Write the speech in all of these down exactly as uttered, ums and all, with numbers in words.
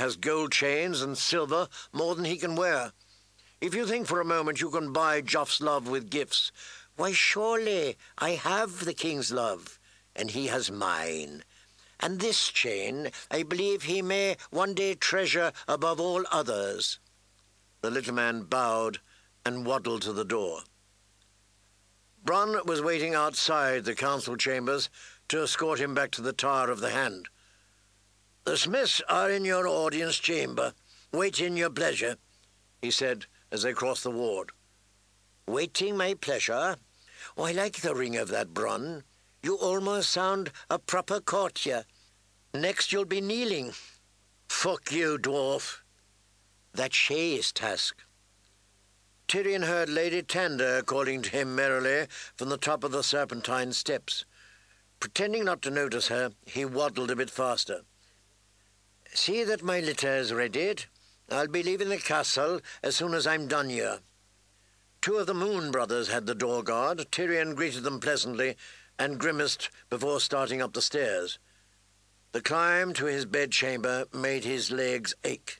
has gold chains and silver more than he can wear. If you think for a moment you can buy Joff's love with gifts, why surely I have the king's love, and he has mine. And this chain I believe he may one day treasure above all others." The little man bowed and waddled to the door. Bronn was waiting outside the council chambers to escort him back to the Tower of the Hand. "The Smiths are in your audience chamber, waiting your pleasure," he said as they crossed the ward. "Waiting my pleasure? Oh, I like the ring of that, Bronn. You almost sound a proper courtier. Next you'll be kneeling." "Fuck you, dwarf." "That chaise task." Tyrion heard Lady Tanda calling to him merrily from the top of the Serpentine steps. Pretending not to notice her, he waddled a bit faster. "See that my litter is readied. I'll be leaving the castle as soon as I'm done here." Two of the Moon brothers had the door guard. Tyrion greeted them pleasantly and grimaced before starting up the stairs. The climb to his bedchamber made his legs ache.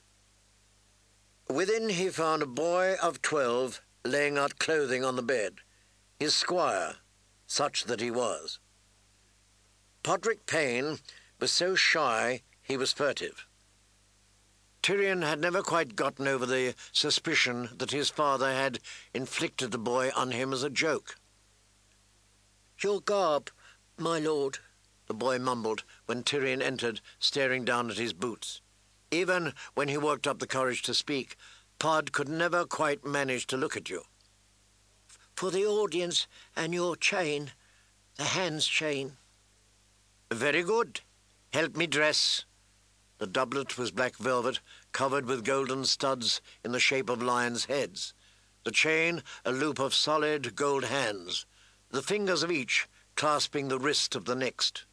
Within he found a boy of twelve laying out clothing on the bed, his squire, such that he was. Podrick Payne was so shy he was furtive. Tyrion had never quite gotten over the suspicion that his father had inflicted the boy on him as a joke. "Your garb, my lord," the boy mumbled when Tyrion entered, staring down at his boots. Even when he worked up the courage to speak, Pod could never quite manage to look at you. "For the audience and your chain, the hand's chain." "Very good. Help me dress." The doublet was black velvet, covered with golden studs in the shape of lions' heads. The chain a loop of solid gold hands, the fingers of each clasping the wrist of the next.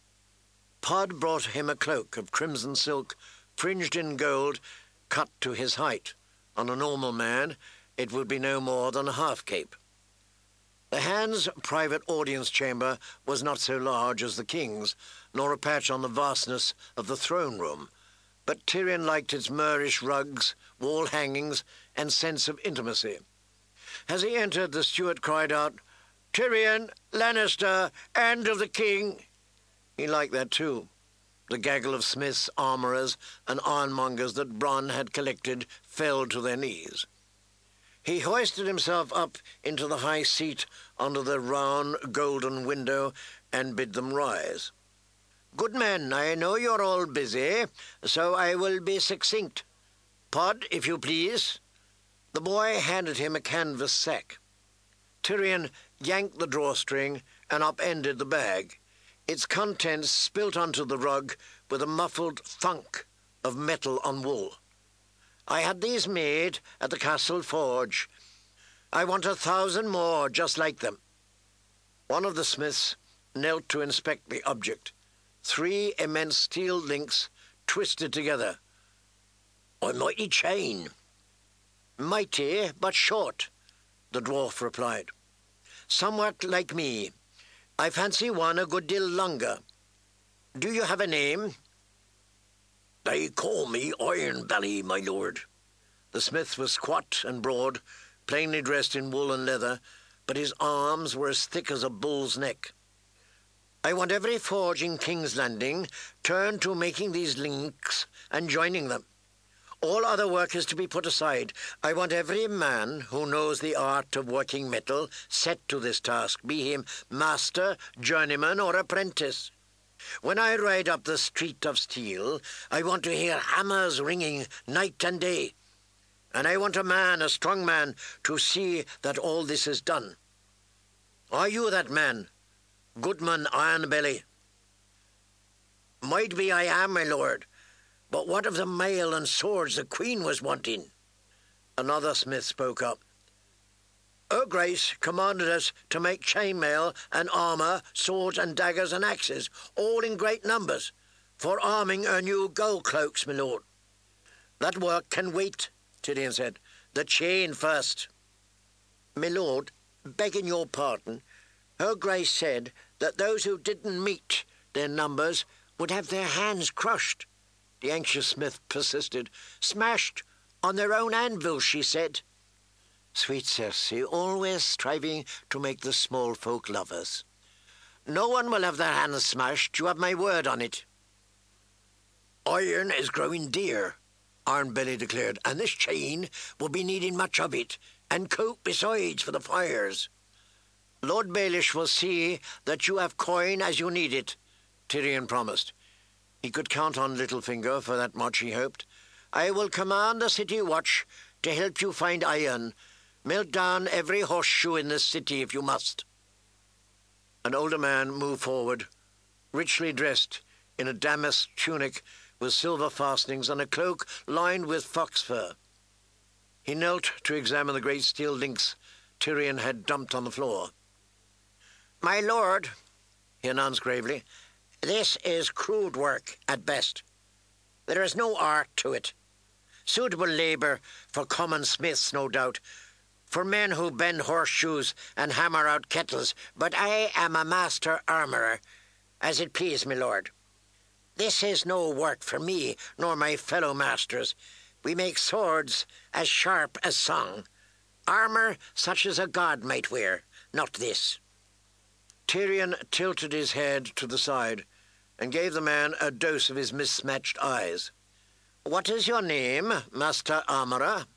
Pod brought him a cloak of crimson silk, fringed in gold, cut to his height. On a normal man, it would be no more than a half-cape. The Hand's private audience chamber was not so large as the king's, nor a patch on the vastness of the throne room, but Tyrion liked its Moorish rugs, wall hangings, and sense of intimacy. As he entered, the steward cried out, "Tyrion Lannister, and of the king." He liked that too. The gaggle of smiths, armourers, and ironmongers that Bronn had collected fell to their knees. He hoisted himself up into the high seat under the round golden window and bid them rise. "Good men, I know you're all busy, so I will be succinct. Pod, if you please." The boy handed him a canvas sack. Tyrion yanked the drawstring and upended the bag. Its contents spilt onto the rug with a muffled thunk of metal on wool. "I had these made at the castle forge. I want a thousand more just like them." One of the smiths knelt to inspect the object. Three immense steel links twisted together. "A mighty chain." "Mighty, but short," the dwarf replied. "Somewhat like me. I fancy one a good deal longer. Do you have a name?" "They call me Iron Belly, my lord." The smith was squat and broad, plainly dressed in wool and leather, but his arms were as thick as a bull's neck. "I want every forge in King's Landing turned to making these links and joining them. All other work is to be put aside. I want every man who knows the art of working metal set to this task, be him master, journeyman, or apprentice. When I ride up the street of steel, I want to hear hammers ringing night and day. And I want a man, a strong man, to see that all this is done. Are you that man, Goodman Ironbelly?" "Might be I am, my lord. But what of the mail and swords the Queen was wanting?" Another smith spoke up. "Her Grace commanded us to make chainmail and armour, swords and daggers and axes, all in great numbers, for arming her new gold cloaks, my lord." "That work can wait," Tyrion said. "The chain first." "My lord, begging your pardon, Her Grace said that those who didn't meet their numbers would have their hands crushed. the anxious smith persisted. "Smashed on their own anvil," she said. Sweet Circe, always striving to make the small folk lovers. "No one will have their hands smashed, you have my word on it." "Iron is growing dear," Ironbelly declared, "and this chain will be needing much of it, and coke besides for the fires." "Lord Baelish will see that you have coin as you need it," Tyrion promised. He could count on Littlefinger for that much, he hoped. "I will command the city watch to help you find iron. Melt down every horseshoe in this city if you must." An older man moved forward, richly dressed in a damask tunic with silver fastenings and a cloak lined with fox fur. He knelt to examine the great steel links Tyrion had dumped on the floor. "My lord," he announced gravely, "this is crude work at best. There is no art to it. Suitable labour for common smiths, no doubt, for men who bend horseshoes and hammer out kettles, but I am a master armourer, as it please, my lord. This is no work for me, nor my fellow masters. We make swords as sharp as song, armour such as a god might wear, not this." Tyrion tilted his head to the side and gave the man a dose of his mismatched eyes. "What is your name, Master Armourer?"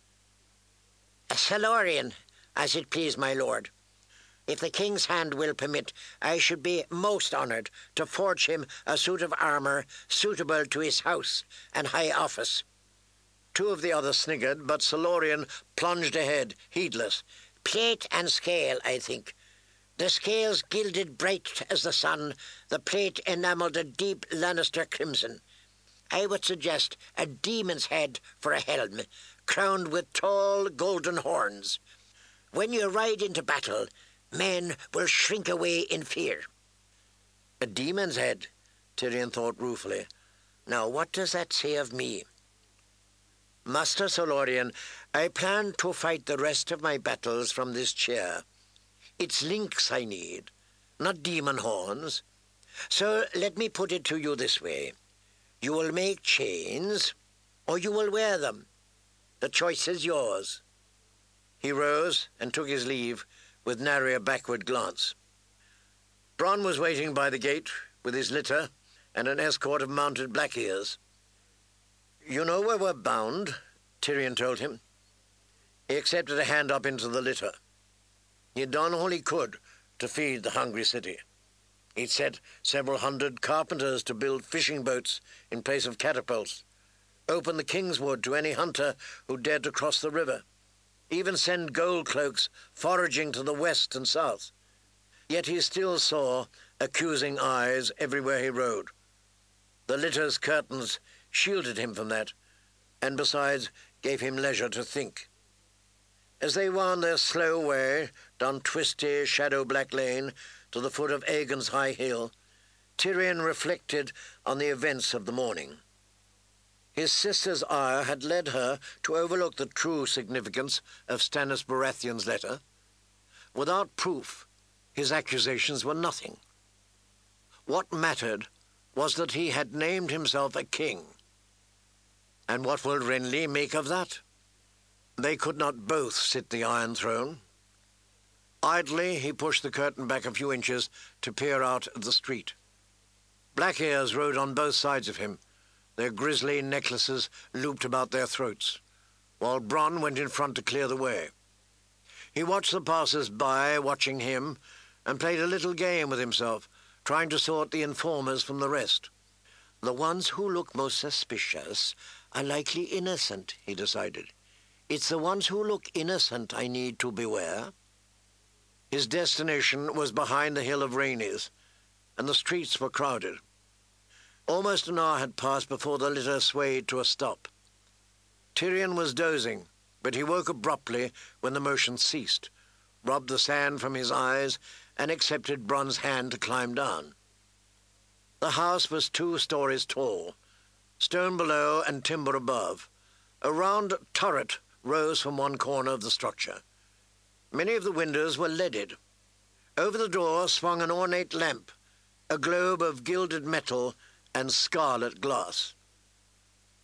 "Salorian, as it please, my lord. If the king's hand will permit, I should be most honoured to forge him a suit of armour suitable to his house and high office." Two of the others sniggered, but Salorian plunged ahead, heedless. "Plate and scale, I think. The scales gilded bright as the sun, the plate enamelled a deep Lannister crimson. I would suggest a demon's head for a helm, crowned with tall golden horns. When you ride into battle, men will shrink away in fear." A demon's head, Tyrion thought ruefully. Now what does that say of me? "Master Solorian, I plan to fight the rest of my battles from this chair. It's links I need, not demon horns. So let me put it to you this way. You will make chains, or you will wear them. The choice is yours." He rose and took his leave with nary a backward glance. Bronn was waiting by the gate with his litter and an escort of mounted Blackears. "You know where we're bound," Tyrion told him. He accepted a hand up into the litter. He had done all he could to feed the hungry city. He'd set several hundred carpenters to build fishing boats in place of catapults, open the Kingswood to any hunter who dared to cross the river, even send gold cloaks foraging to the west and south. Yet he still saw accusing eyes everywhere he rode. The litter's curtains shielded him from that, and besides gave him leisure to think. As they wound their slow way down twisty, shadow-black lane to the foot of Aegon's high hill, Tyrion reflected on the events of the morning. His sister's ire had led her to overlook the true significance of Stannis Baratheon's letter. Without proof, his accusations were nothing. What mattered was that he had named himself a king. And what will Renly make of that? They could not both sit the Iron Throne. Idly he pushed the curtain back a few inches to peer out at the street. Blackears rode on both sides of him, their grisly necklaces looped about their throats, while Bronn went in front to clear the way. He watched the passers-by watching him and played a little game with himself, trying to sort the informers from the rest. The ones who look most suspicious are likely innocent, he decided. It's the ones who look innocent I need to beware. His destination was behind the Hill of Rhaenys, and the streets were crowded. Almost an hour had passed before the litter swayed to a stop. Tyrion was dozing, but he woke abruptly when the motion ceased, rubbed the sand from his eyes, and accepted Bronn's hand to climb down. The house was two stories tall, stone below and timber above. A round turret rose from one corner of the structure. Many of the windows were leaded. Over the door swung an ornate lamp, a globe of gilded metal and scarlet glass.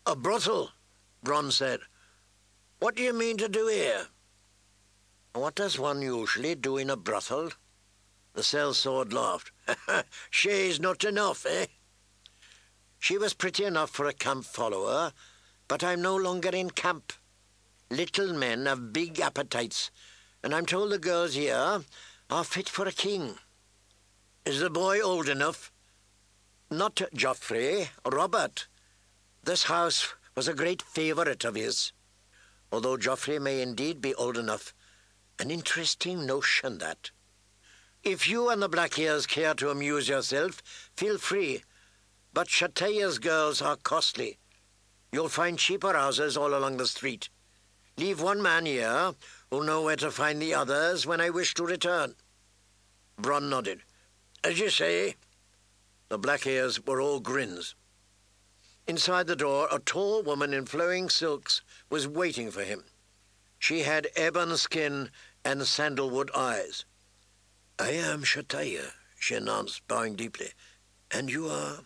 A brothel, Bronn said. What do you mean to do here? What does one usually do in a brothel? The sellsword laughed. She's not enough, eh? She was pretty enough for a camp follower, but I'm no longer in camp. Little men have big appetites, and I'm told the girls here are fit for a king. Is the boy old enough? Not Joffrey, Robert. This house was a great favourite of his. Although Joffrey may indeed be old enough, an interesting notion that. If you and the Blackhairs care to amuse yourself, feel free. But Chataya's girls are costly. You'll find cheaper houses all along the street. Leave one man here who'll know where to find the others when I wish to return. Bronn nodded. As you say. The Blackhairs were all grins. Inside the door, a tall woman in flowing silks was waiting for him. She had ebon skin and sandalwood eyes. I am Chataya, she announced, bowing deeply. And you are?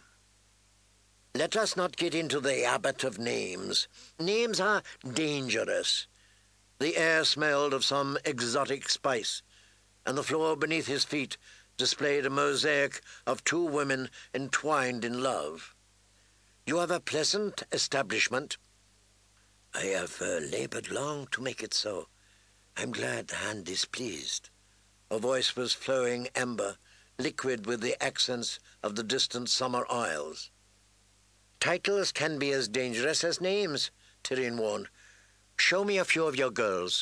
Let us not get into the habit of names. Names are dangerous. The air smelled of some exotic spice, and the floor beneath his feet displayed a mosaic of two women entwined in love. You have a pleasant establishment. I have uh, laboured long to make it so. I'm glad the hand is pleased. Her voice was flowing amber, liquid with the accents of the distant summer isles. Titles can be as dangerous as names, Tyrion warned. Show me a few of your girls.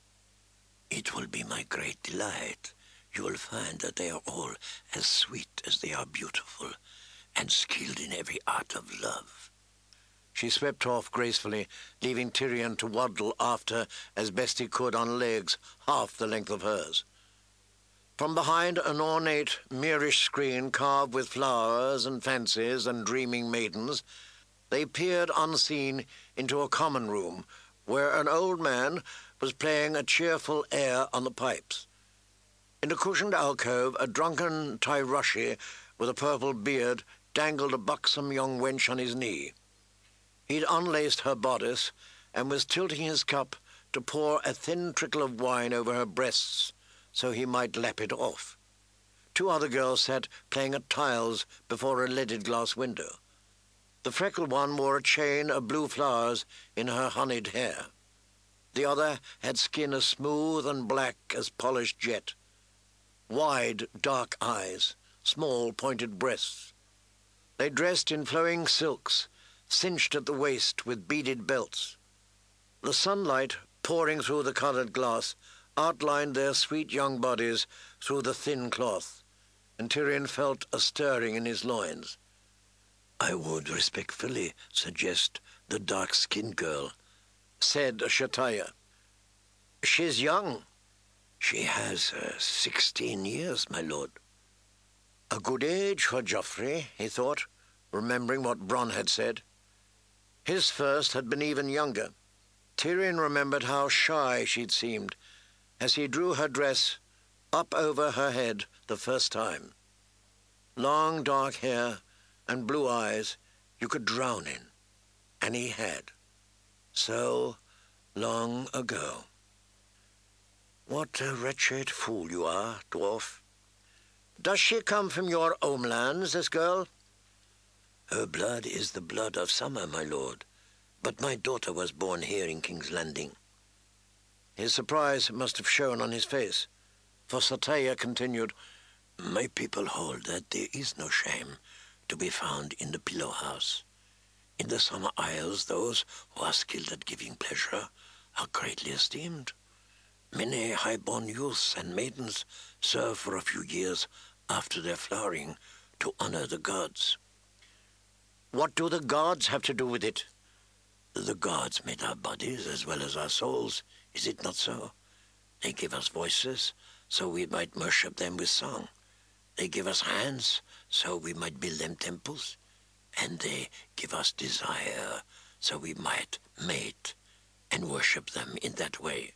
It will be my great delight. You will find that they are all as sweet as they are beautiful, and skilled in every art of love. She swept off gracefully, leaving Tyrion to waddle after as best he could on legs half the length of hers. From behind an ornate, Moorish screen carved with flowers and fancies and dreaming maidens, they peered unseen into a common room where an old man was playing a cheerful air on the pipes. In a cushioned alcove, a drunken Tyroshi with a purple beard dangled a buxom young wench on his knee. He'd unlaced her bodice and was tilting his cup to pour a thin trickle of wine over her breasts so he might lap it off. Two other girls sat playing at tiles before a leaded glass window. The freckled one wore a chain of blue flowers in her honeyed hair. The other had skin as smooth and black as polished jet. Wide, dark eyes, small, pointed breasts. They dressed in flowing silks, cinched at the waist with beaded belts. The sunlight, pouring through the coloured glass, outlined their sweet young bodies through the thin cloth, and Tyrion felt a stirring in his loins. I would respectfully suggest the dark-skinned girl, said Chataya. She's young. She has uh, sixteen years, my lord. A good age for Joffrey, he thought, remembering what Bronn had said. His first had been even younger. Tyrion remembered how shy she'd seemed as he drew her dress up over her head the first time. Long dark hair and blue eyes you could drown in, and he had. So long ago. What a wretched fool you are, dwarf. Does she come from your homelands, this girl? Her blood is the blood of summer, my lord, but my daughter was born here in King's Landing. His surprise must have shown on his face, for Chataya continued, My people hold that there is no shame to be found in the pillow house. In the summer isles, those who are skilled at giving pleasure are greatly esteemed. Many high-born youths and maidens serve for a few years after their flowering to honor the gods. What do the gods have to do with it? The gods made our bodies as well as our souls, is it not so? They give us voices, so we might worship them with song. They give us hands, so we might build them temples. And they give us desire, so we might mate and worship them in that way.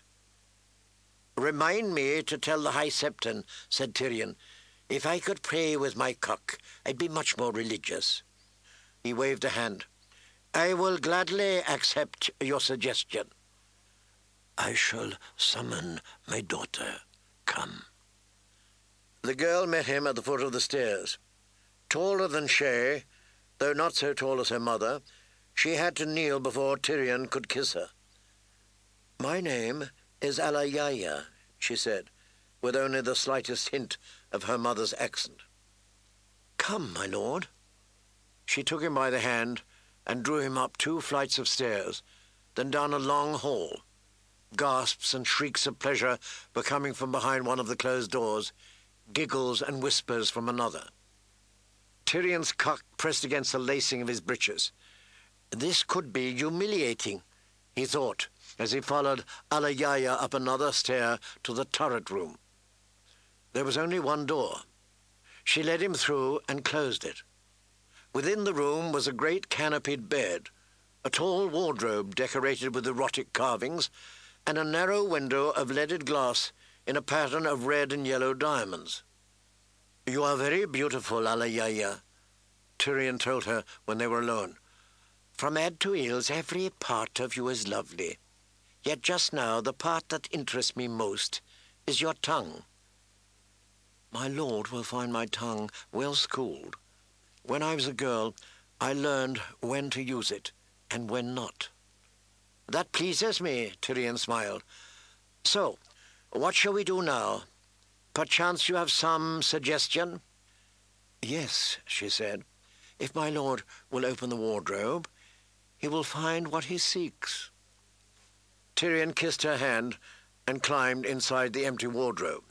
Remind me to tell the High Septon, said Tyrion. If I could pray with my cock, I'd be much more religious. He waved a hand. I will gladly accept your suggestion. I shall summon my daughter. Come. The girl met him at the foot of the stairs. Taller than she, though not so tall as her mother, she had to kneel before Tyrion could kiss her. My name is Alayaya, she said, with only the slightest hint of her mother's accent. Come, my lord. She took him by the hand and drew him up two flights of stairs, then down a long hall. Gasps and shrieks of pleasure were coming from behind one of the closed doors, giggles and whispers from another. Tyrion's cock pressed against the lacing of his breeches. This could be humiliating, he thought, as he followed Alayaya up another stair to the turret room. There was only one door. She led him through and closed it. Within the room was a great canopied bed, a tall wardrobe decorated with erotic carvings, and a narrow window of leaded glass in a pattern of red and yellow diamonds. You are very beautiful, Alayaya, Tyrion told her when they were alone. From head to heels, every part of you is lovely. Yet just now, the part that interests me most is your tongue. My lord will find my tongue well schooled. When I was a girl, I learned when to use it and when not. That pleases me, Tyrion smiled. So, what shall we do now? Perchance you have some suggestion? Yes, she said. If my lord will open the wardrobe, he will find what he seeks. Tyrion kissed her hand and climbed inside the empty wardrobe.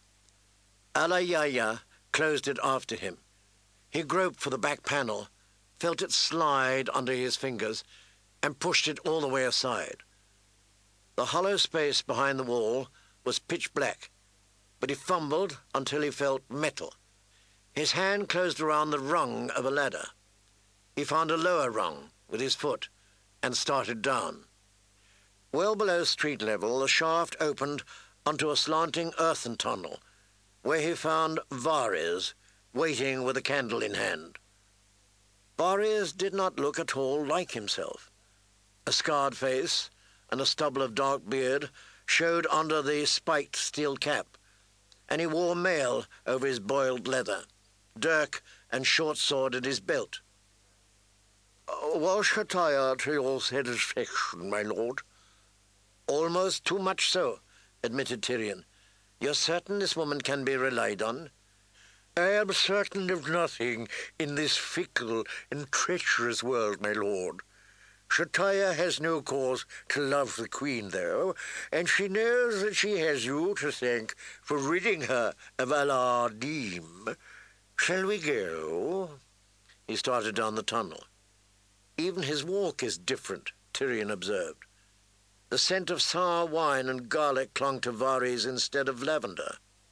Alayaya closed it after him. He groped for the back panel, felt it slide under his fingers, and pushed it all the way aside. The hollow space behind the wall was pitch black, but he fumbled until he felt metal. His hand closed around the rung of a ladder. He found a lower rung with his foot and started down. Well below street level, the shaft opened onto a slanting earthen tunnel, where he found Varys waiting with a candle in hand. Varys did not look at all like himself. A scarred face and a stubble of dark beard showed under the spiked steel cap, and he wore mail over his boiled leather, dirk and short sword at his belt. Was Shattaya to your satisfaction, my lord? Almost too much so, admitted Tyrion. You're certain this woman can be relied on? I am certain of nothing in this fickle and treacherous world, my lord. Shattaya has no cause to love the queen, though, and she knows that she has you to thank for ridding her of Al-Ardim. Shall we go? He started down the tunnel. Even his walk is different, Tyrion observed. The scent of sour wine and garlic clung to Varys instead of lavender.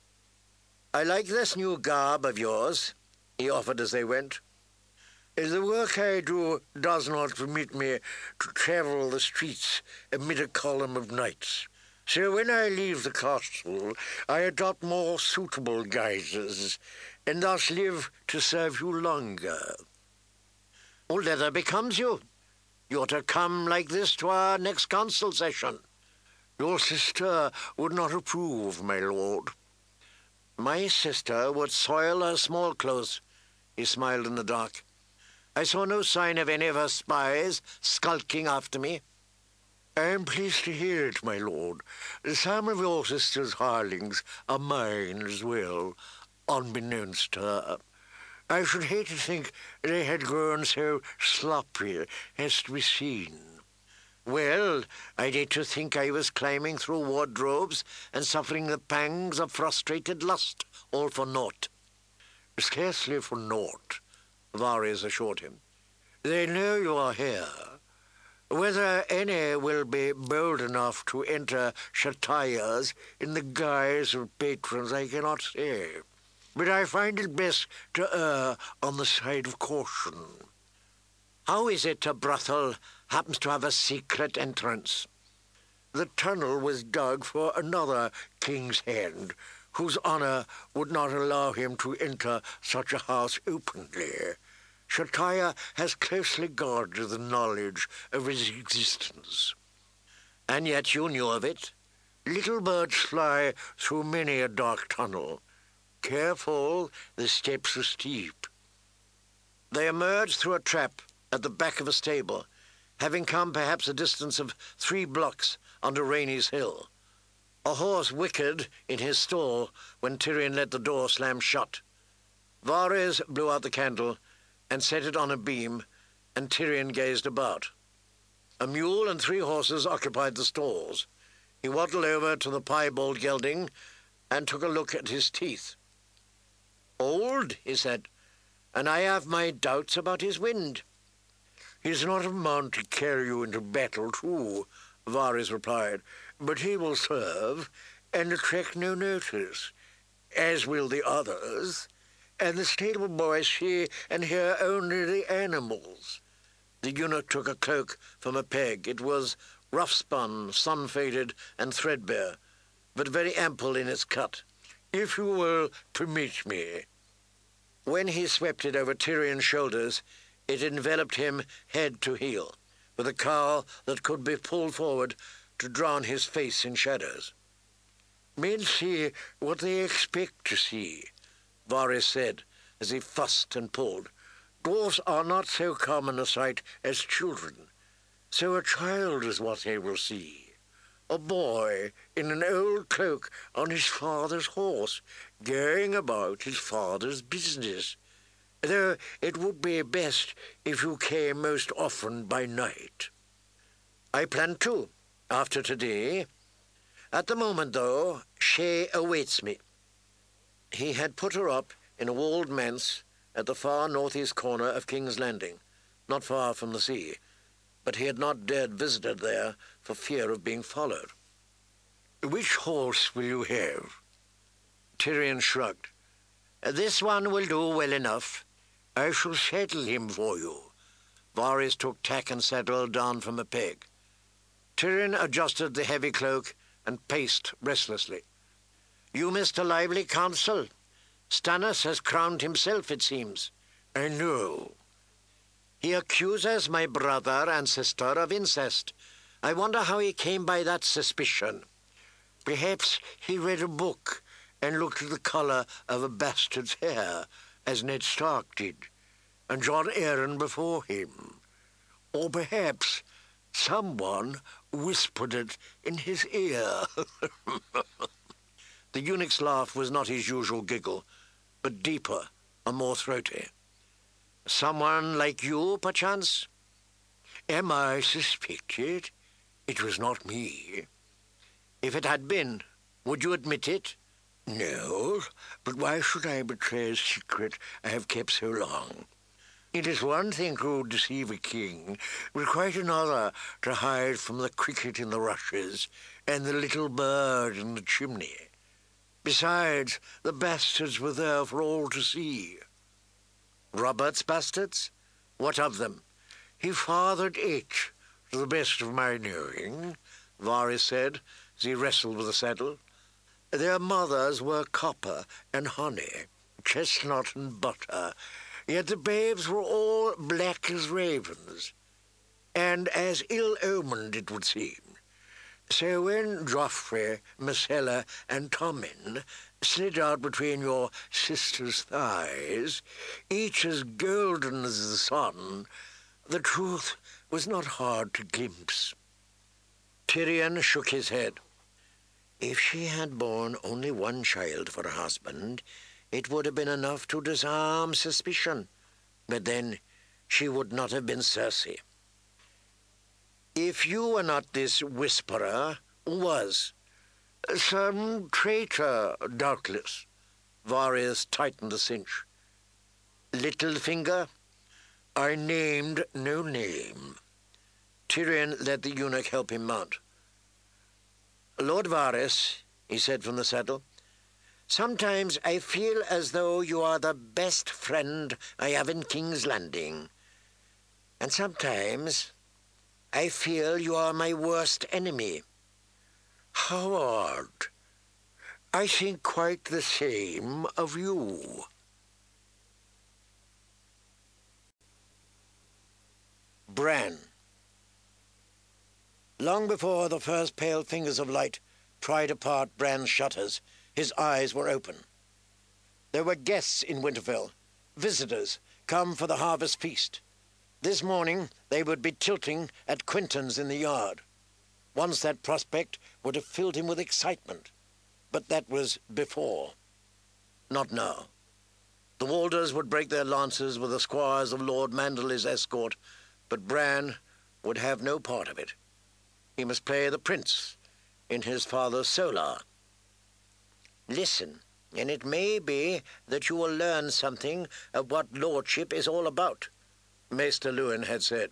I like this new garb of yours, he offered as they went. The work I do does not permit me to travel the streets amid a column of knights. So when I leave the castle, I adopt more suitable guises, and thus live to serve you longer. All leather becomes you. You're to come like this to our next council session. Your sister would not approve, my lord. My sister would soil her small clothes, he smiled in the dark. I saw no sign of any of her spies skulking after me. I am pleased to hear it, my lord. Some of your sister's hirelings are mine as well, unbeknownst to her. I should hate to think they had grown so sloppy as to be seen. Well, I'd hate to think I was climbing through wardrobes and suffering the pangs of frustrated lust, all for naught. Scarcely for naught, Varys assured him. They know you are here. Whether any will be bold enough to enter Shattaya's in the guise of patrons, I cannot say. But I find it best to err on the side of caution. How is it a brothel happens to have a secret entrance? The tunnel was dug for another king's hand, whose honour would not allow him to enter such a house openly. Shataya has closely guarded the knowledge of his existence. And yet you knew of it. Little birds fly through many a dark tunnel. Careful, the steps are steep. They emerged through a trap at the back of a stable, having come perhaps a distance of three blocks under Rainey's Hill. A horse whickered in his stall when Tyrion let the door slam shut. Varys blew out the candle and set it on a beam, and Tyrion gazed about. A mule and three horses occupied the stalls. He waddled over to the piebald gelding and took a look at his teeth. "Old," he said, "and I have my doubts about his wind." "He's not a man to carry you into battle, too," Varys replied, "but he will serve and attract no notice, as will the others, and the stable boys see and hear only the animals." The eunuch took a cloak from a peg. It was rough-spun, sun-faded, and threadbare, but very ample in its cut. "If you will permit me." When he swept it over Tyrion's shoulders, it enveloped him head to heel, with a cowl that could be pulled forward to drown his face in shadows. "Men see what they expect to see," Varys said, as he fussed and pulled. "Dwarfs are not so common a sight as children, so a child is what they will see. A boy in an old cloak on his father's horse, going about his father's business, though it would be best if you came most often by night." "I plan to, after today. At the moment, though, Shay awaits me." He had put her up in a walled manse at the far northeast corner of King's Landing, not far from the sea, but he had not dared visit her there for fear of being followed. "Which horse will you have?" Tyrion shrugged. "This one will do well enough. I shall saddle him for you." Varys took tack and saddle down from a peg. Tyrion adjusted the heavy cloak and paced restlessly. "You missed a lively council. Stannis has crowned himself, it seems." "I know." "He accuses my brother and sister of incest. I wonder how he came by that suspicion." "Perhaps he read a book and looked at the colour of a bastard's hair, as Ned Stark did, and Jon Arryn before him. Or perhaps someone whispered it in his ear." The eunuch's laugh was not his usual giggle, but deeper and more throaty. "Someone like you, perchance?" "Am I suspected? It was not me." "If it had been, would you admit it?" "No, but why should I betray a secret I have kept so long? It is one thing to deceive a king, but quite another to hide from the cricket in the rushes and the little bird in the chimney. Besides, the bastards were there for all to see." "Robert's bastards? What of them?" "He fathered eight, to the best of my knowing," Varys said, as he wrestled with the saddle. "Their mothers were copper and honey, chestnut and butter, yet the babes were all black as ravens, and as ill-omened, it would seem. So when Joffrey, Myrcella, and Tommen slid out between your sister's thighs, each as golden as the sun, the truth was not hard to glimpse." Tyrion shook his head. "If she had borne only one child for a husband, it would have been enough to disarm suspicion. But then she would not have been Cersei." "If you were not this whisperer, who was?" "Some traitor, doubtless." Varys tightened the cinch. "Littlefinger?" "I named no name." Tyrion let the eunuch help him mount. "Lord Varys," he said from the saddle, "sometimes I feel as though you are the best friend I have in King's Landing. And sometimes I feel you are my worst enemy." "How odd. I think quite the same of you." Bran. Long before the first pale fingers of light pried apart Bran's shutters, his eyes were open. There were guests in Winterfell, visitors come for the harvest feast. This morning they would be tilting at Quinton's in the yard. Once that prospect would have filled him with excitement. But that was before. Not now. The Walders would break their lances with the squires of Lord Manderley's escort, but Bran would have no part of it. He must play the prince in his father's solar. Listen, and it may be that you will learn something of what lordship is all about, Maester Luwin had said.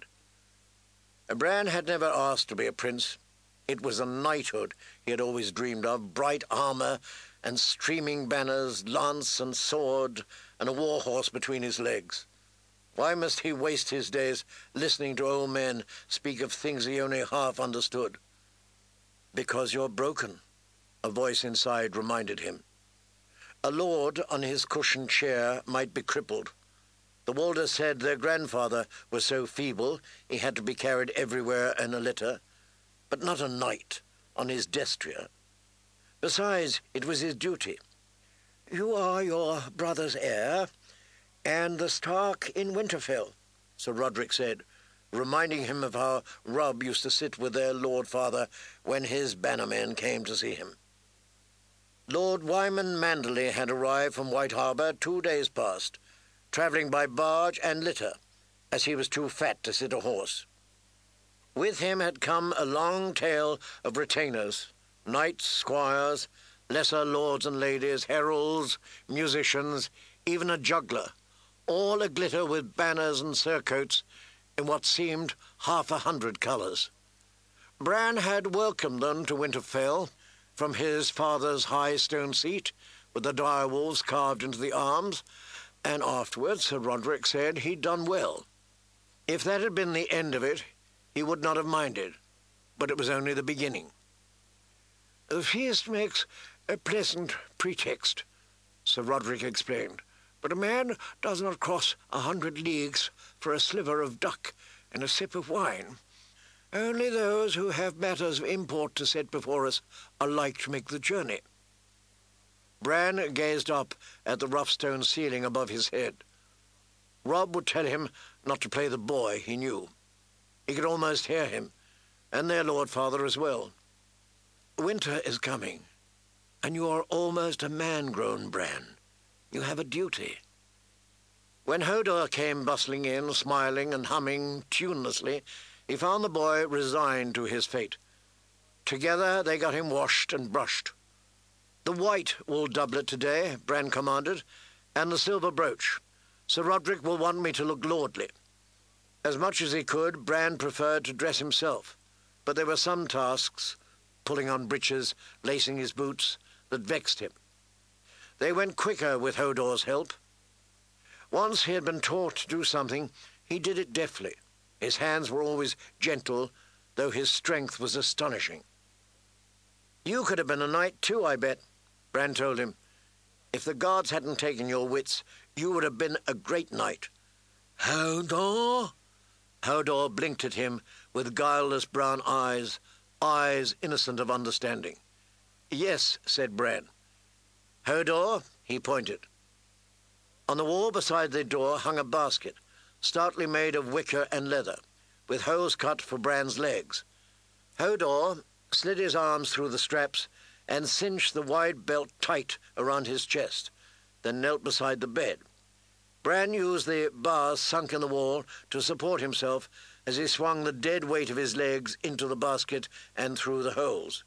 Bran had never asked to be a prince. It was a knighthood he had always dreamed of, bright armor and streaming banners, lance and sword, and a war horse between his legs. Why must he waste his days listening to old men speak of things he only half understood? Because you're broken, a voice inside reminded him. A lord on his cushioned chair might be crippled. The Walders said their grandfather was so feeble he had to be carried everywhere in a litter, but not a knight on his destrier. Besides, it was his duty. You are your brother's heir, and the Stark in Winterfell, Sir Roderick said, reminding him of how Robb used to sit with their lord father when his bannermen came to see him. Lord Wyman Manderley had arrived from White Harbour two days past, travelling by barge and litter, as he was too fat to sit a horse. With him had come a long tail of retainers, knights, squires, lesser lords and ladies, heralds, musicians, even a juggler, all a-glitter with banners and surcoats in what seemed half a hundred colours. Bran had welcomed them to Winterfell from his father's high stone seat, with the dire wolves carved into the arms, and afterwards, Sir Roderick said, he'd done well. If that had been the end of it, he would not have minded, but it was only the beginning. The feast makes a pleasant pretext, Sir Roderick explained, but a man does not cross a hundred leagues for a sliver of duck and a sip of wine. Only those who have matters of import to set before us are like to make the journey. Bran gazed up at the rough stone ceiling above his head. Robb would tell him not to play the boy, he knew. He could almost hear him, and their lord father as well. Winter is coming, and you are almost a man-grown, Bran. You have a duty. When Hodor came bustling in, smiling and humming tunelessly, he found the boy resigned to his fate. Together they got him washed and brushed. The white wool doublet today, Bran commanded, and the silver brooch. Sir Roderick will want me to look lordly. As much as he could, Bran preferred to dress himself, but there were some tasks, pulling on breeches, lacing his boots, that vexed him. They went quicker with Hodor's help. Once he had been taught to do something, he did it deftly. His hands were always gentle, though his strength was astonishing. You could have been a knight too, I bet, Bran told him. If the gods hadn't taken your wits, you would have been a great knight. Hodor? Hodor blinked at him with guileless brown eyes, eyes innocent of understanding. Yes, said Bran. Hodor, he pointed. On the wall beside the door hung a basket, stoutly made of wicker and leather, with holes cut for Bran's legs. Hodor slid his arms through the straps and cinched the wide belt tight around his chest, then knelt beside the bed. Bran used the bars sunk in the wall to support himself as he swung the dead weight of his legs into the basket and through the holes.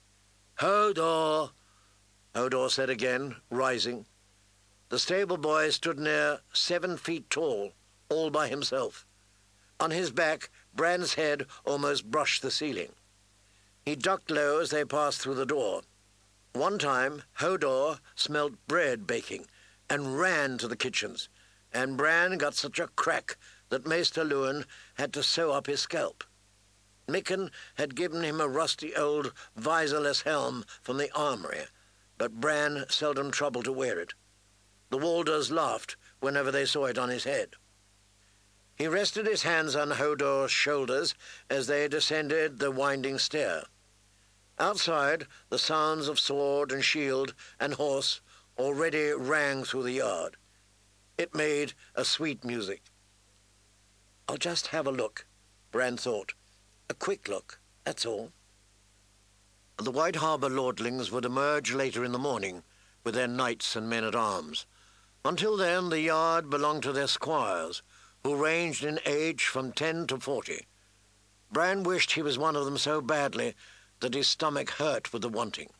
Hodor, Hodor said again, rising. The stable boy stood near seven feet tall, all by himself. On his back, Bran's head almost brushed the ceiling. He ducked low as they passed through the door. One time, Hodor smelt bread baking and ran to the kitchens, and Bran got such a crack that Maester Luwin had to sew up his scalp. Mikken had given him a rusty old visorless helm from the armory, but Bran seldom troubled to wear it. The Walders laughed whenever they saw it on his head. He rested his hands on Hodor's shoulders as they descended the winding stair. Outside, the sounds of sword and shield and horse already rang through the yard. It made a sweet music. "I'll just have a look," Bran thought. "A quick look, that's all." The White Harbour lordlings would emerge later in the morning with their knights and men-at-arms. Until then, the yard belonged to their squires, who ranged in age from ten to forty. Bran wished he was one of them so badly that his stomach hurt with the wanting.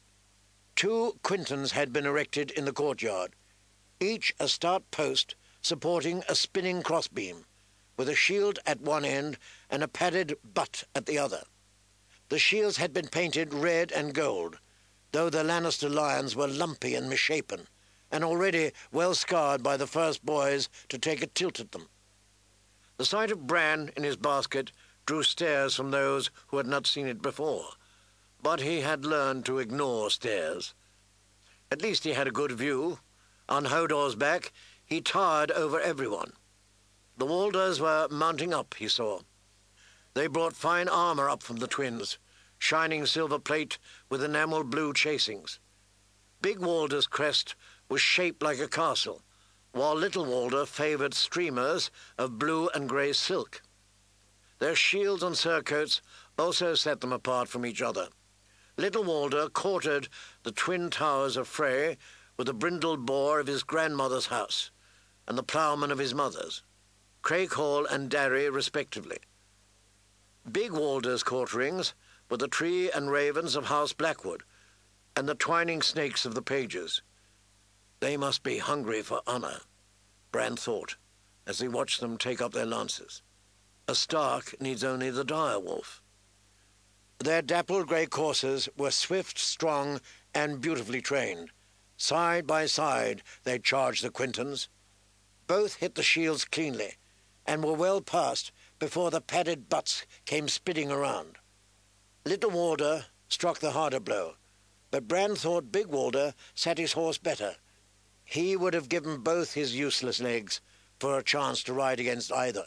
Two quintons had been erected in the courtyard, each a stout post supporting a spinning crossbeam, with a shield at one end and a padded butt at the other. The shields had been painted red and gold, though the Lannister lions were lumpy and misshapen, and already well scarred by the first boys to take a tilt at them. The sight of Bran in his basket drew stares from those who had not seen it before, but he had learned to ignore stares. At least he had a good view. On Hodor's back, he towered over everyone. The Walders were mounting up, he saw. They brought fine armour up from the twins, shining silver plate with enamel blue chasings. Big Walder's crest was shaped like a castle, while Little Walder favoured streamers of blue and grey silk. Their shields and surcoats also set them apart from each other. Little Walder courted the twin towers of Frey with the brindled boar of his grandmother's house and the ploughman of his mother's, Craighall and Darry respectively. Big Walder's quarterings were the tree and ravens of House Blackwood and the twining snakes of the pages. They must be hungry for honour, Bran thought, as he watched them take up their lances. A Stark needs only the dire wolf. Their dappled grey coursers were swift, strong, and beautifully trained. Side by side they charged the Quintons. Both hit the shields cleanly, and were well past before the padded butts came spinning around. Little Walder struck the harder blow, but Bran thought Big Walder sat his horse better. He would have given both his useless legs for a chance to ride against either.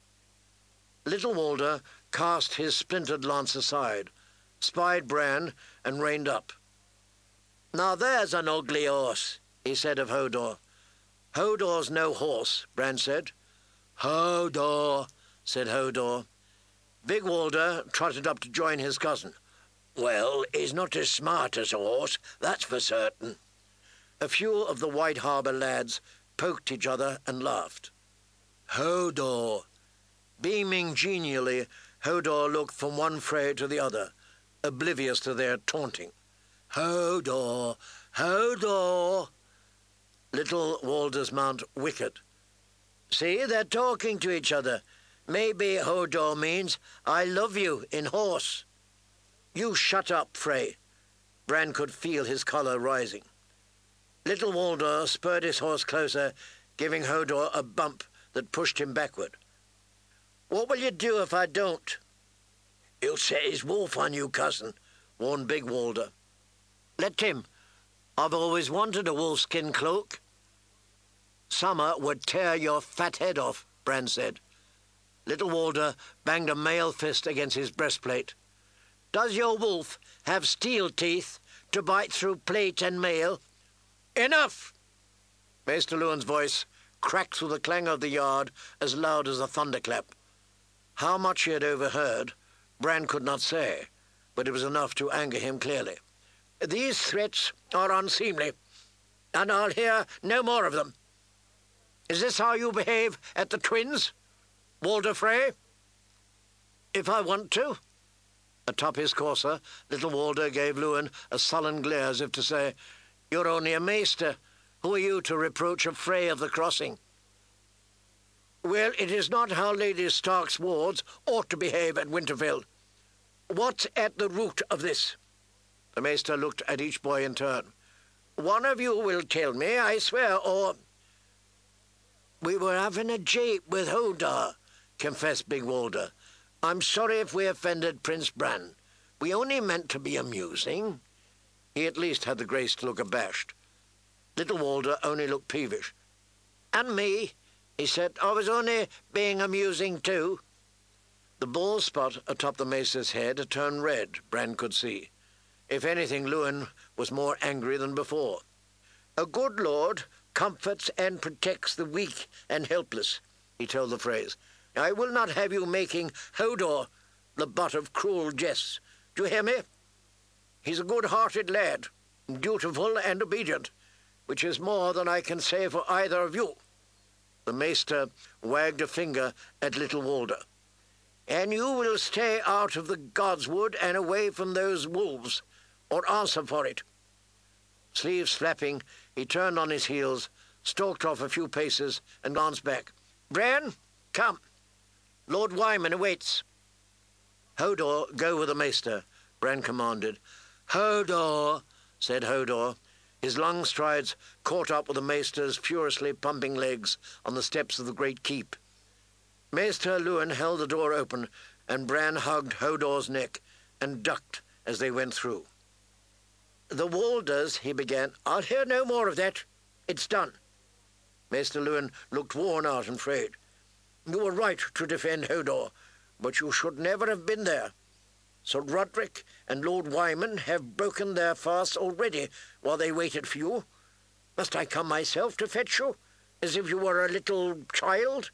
Little Walder cast his splintered lance aside, spied Bran, and reined up. "Now there's an ugly horse," he said of Hodor. "Hodor's no horse," Bran said. "Hodor," said Hodor. Big Walder trotted up to join his cousin. "Well, he's not as smart as a horse, that's for certain." A few of the White Harbour lads poked each other and laughed. "Hodor." Beaming genially, Hodor looked from one Frey to the other, oblivious to their taunting. "Hodor, Hodor." Little Walder's mount whickered. "See, they're talking to each other. Maybe Hodor means, 'I love you,' in horse." "You shut up, Frey." Bran could feel his choler rising. Little Walder spurred his horse closer, giving Hodor a bump that pushed him backward. "What will you do if I don't?" "He'll set his wolf on you, cousin," warned Big Walder. "Let him. I've always wanted a wolfskin cloak." "Summer would tear your fat head off," Bran said. Little Walder banged a mail fist against his breastplate. "Does your wolf have steel teeth to bite through plate and mail?" "Enough!" Maester Luwin's voice cracked through the clang of the yard as loud as a thunderclap. How much he had overheard, Bran could not say, but it was enough to anger him clearly. "These threats are unseemly, and I'll hear no more of them. Is this how you behave at the Twins, Walder Frey?" "If I want to." Atop his courser, Little Walder gave Luwin a sullen glare as if to say, "You're only a maester. Who are you to reproach a Frey of the Crossing?" "Well, it is not how Lady Stark's wards ought to behave at Winterfell. What's at the root of this?" The maester looked at each boy in turn. "One of you will tell me, I swear, or—" "We were having a jape with Hodor," confessed Big Walder. "I'm sorry if we offended Prince Bran. We only meant to be amusing." He at least had the grace to look abashed. Little Walder only looked peevish. "And me," he said. I was only being amusing too. The bald spot atop the maester's head had turned red, Bran could see. If anything, Luwin was more angry than before. A good lord comforts and protects the weak and helpless, he told the phrase. I will not have you making Hodor the butt of cruel jests. Do you hear me? He's a good-hearted lad, dutiful and obedient, which is more than I can say for either of you. The maester wagged a finger at little Walder. And you will stay out of the Godswood and away from those wolves, or answer for it. Sleeves flapping, he turned on his heels, stalked off a few paces, and glanced back. Bran, come. Lord Wyman awaits. Hodor, go with the maester, Bran commanded. Hodor, said Hodor. His long strides caught up with the maester's furiously pumping legs on the steps of the great keep. Maester Luwin held the door open, and Bran hugged Hodor's neck and ducked as they went through. The Walders, he began. I'll hear no more of that. It's done. Maester Luwin looked worn out and frayed. You were right to defend Hodor, but you should never have been there. Sir Roderick and Lord Wyman have broken their fast already while they waited for you. Must I come myself to fetch you, as if you were a little child?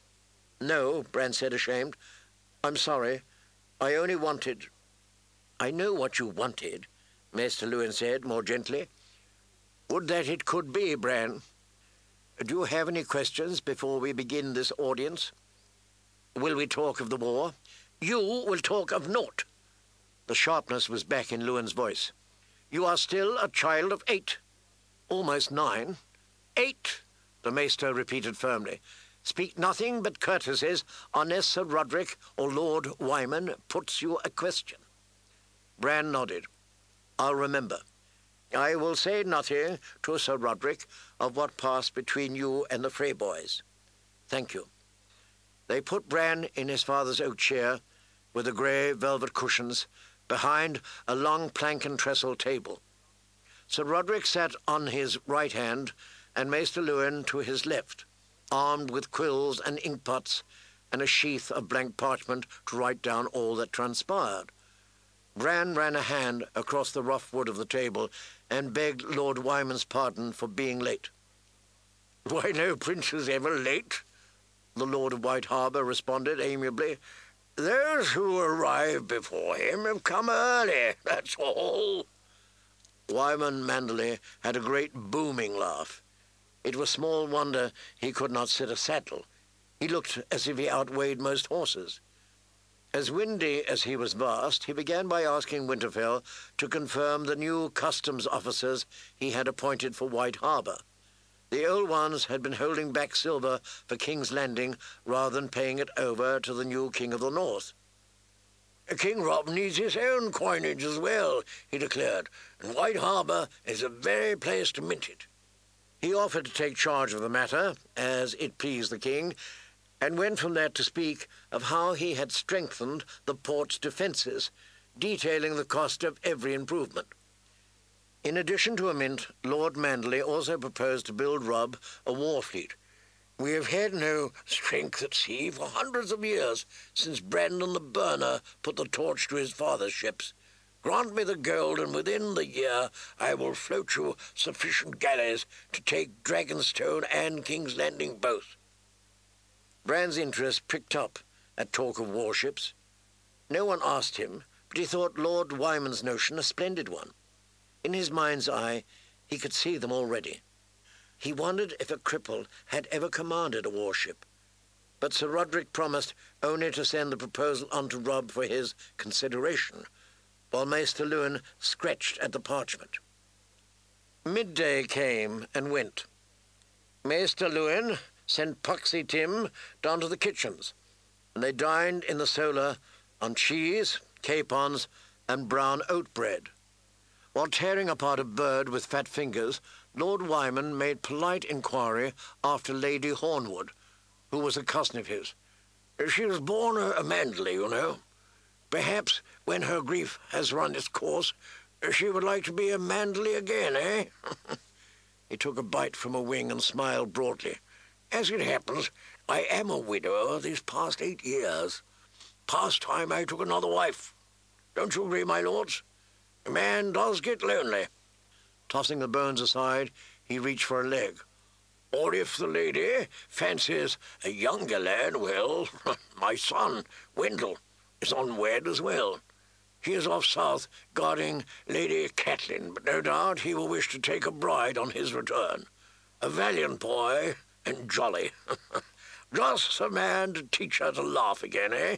No, Bran said, ashamed. I'm sorry. I only wanted... I know what you wanted, Maester Luwin said, more gently. Would that it could be, Bran. Do you have any questions before we begin this audience? Will we talk of the war? You will talk of naught. The sharpness was back in Luwin's voice. You are still a child of eight. Almost nine. Eight, the maester repeated firmly. Speak nothing but courtesies unless Sir Roderick or Lord Wyman puts you a question. Bran nodded. I'll remember. I will say nothing to Sir Roderick of what passed between you and the Frey boys. Thank you. They put Bran in his father's oak chair with the grey velvet cushions behind a long plank and trestle table. Sir Roderick sat on his right hand and Maester Luwin to his left, armed with quills and inkpots and a sheath of blank parchment to write down all that transpired. Bran ran a hand across the rough wood of the table and begged Lord Wyman's pardon for being late. Why, no prince is ever late, the Lord of White Harbour responded amiably. Those who arrive before him have come early, that's all. Wyman Manderley had a great booming laugh. It was small wonder he could not sit a saddle. He looked as if he outweighed most horses. As windy as he was vast, he began by asking Winterfell to confirm the new customs officers he had appointed for White Harbour. The old ones had been holding back silver for King's Landing rather than paying it over to the new King of the North. King Rob needs his own coinage as well, he declared, and White Harbour is the very place to mint it. He offered to take charge of the matter, as it pleased the king, and went from there to speak of how he had strengthened the port's defences, detailing the cost of every improvement. In addition to a mint, Lord Manderley also proposed to build Robb a war fleet. We have had no strength at sea for hundreds of years, since Brandon the Burner put the torch to his father's ships. Grant me the gold, and within the year I will float you sufficient galleys to take Dragonstone and King's Landing both. Bran's interest pricked up at talk of warships. No one asked him, but he thought Lord Wyman's notion a splendid one. In his mind's eye, he could see them already. He wondered if a cripple had ever commanded a warship. But Sir Roderick promised only to send the proposal on to Robb for his consideration, while Maester Luwin scratched at the parchment. Midday came and went. Maester Luwin sent Poxy Tim down to the kitchens, and they dined in the solar on cheese, capons, and brown oat bread. While tearing apart a bird with fat fingers, Lord Wyman made polite inquiry after Lady Hornwood, who was a cousin of his. She was born a Manderley, you know. Perhaps when her grief has run its course, she would like to be a Manderley again, eh? He took a bite from a wing and smiled broadly. As it happens, I am a widower these past eight years. Past time I took another wife. Don't you agree, my lords? A man does get lonely. Tossing the bones aside, he reached for a leg. Or if the lady fancies a younger lad, well, my son, Wendell, is unwed as well. He is off south guarding Lady Catelyn, but no doubt he will wish to take a bride on his return. A valiant boy and jolly. Just a man to teach her to laugh again, eh?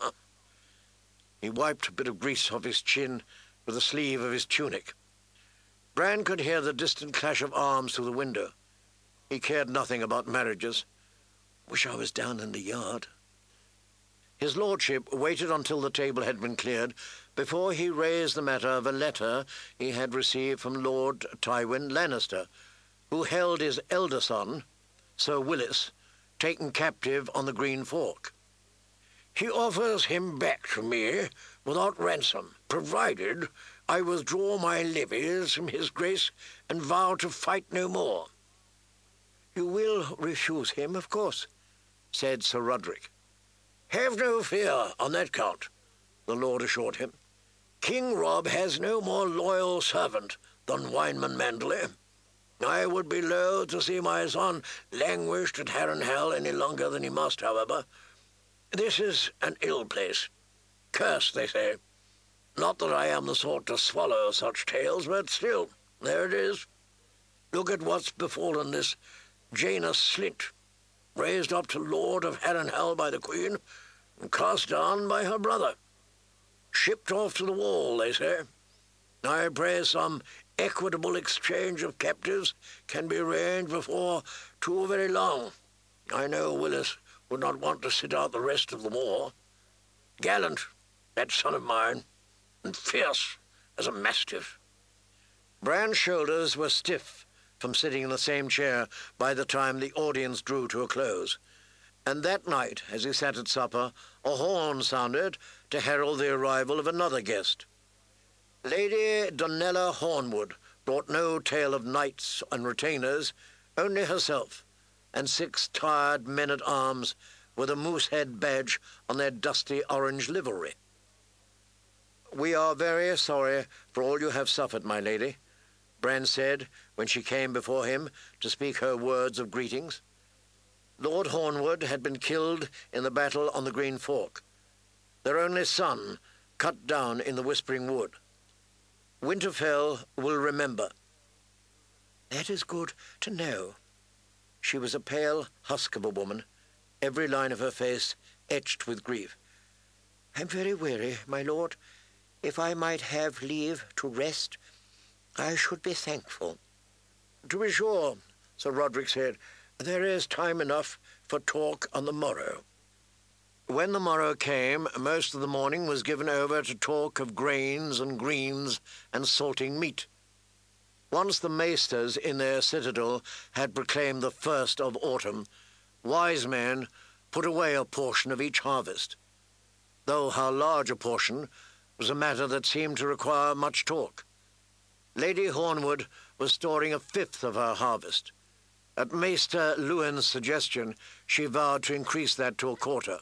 He wiped a bit of grease off his chin with the sleeve of his tunic. Bran could hear the distant clash of arms through the window. He cared nothing about marriages. Wish I was down in the yard. His lordship waited until the table had been cleared before he raised the matter of a letter he had received from Lord Tywin Lannister, who held his elder son, Sir Willis, taken captive on the Green Fork. He offers him back to me without ransom, provided I withdraw my levies from his grace and vow to fight no more. You will refuse him, of course, said Sir Roderick. Have no fear on that count, the Lord assured him. King Robb has no more loyal servant than Wyndman Manderley. I would be loath to see my son languished at Harrenhal any longer than he must, however. This is an ill place. Cursed, they say. Not that I am the sort to swallow such tales, but still, there it is. Look at what's befallen this Jaina Slint, raised up to Lord of Harrenhal by the Queen, and cast down by her brother. Shipped off to the wall, they say. I pray some equitable exchange of captives can be arranged before too very long. I know Willis would not want to sit out the rest of the war. Gallant, that son of mine, and fierce as a mastiff. Bran's shoulders were stiff from sitting in the same chair by the time the audience drew to a close. And that night, as he sat at supper, a horn sounded to herald the arrival of another guest. Lady Donella Hornwood brought no tale of knights and retainers, only herself, and six tired men-at-arms with a moose-head badge on their dusty orange livery. "We are very sorry for all you have suffered, my lady," Bran said when she came before him to speak her words of greetings. Lord Hornwood had been killed in the battle on the Green Fork, their only son cut down in the Whispering Wood. Winterfell will remember. That is good to know. She was a pale husk of a woman, every line of her face etched with grief. I'm very weary, my lord. If I might have leave to rest, I should be thankful. To be sure, Sir Roderick said, there is time enough for talk on the morrow. When the morrow came, most of the morning was given over to talk of grains and greens and salting meat. Once the maesters in their citadel had proclaimed the first of autumn, wise men put away a portion of each harvest, though how large a portion was a matter that seemed to require much talk. Lady Hornwood was storing a fifth of her harvest. At Maester Luwin's suggestion, she vowed to increase that to a quarter.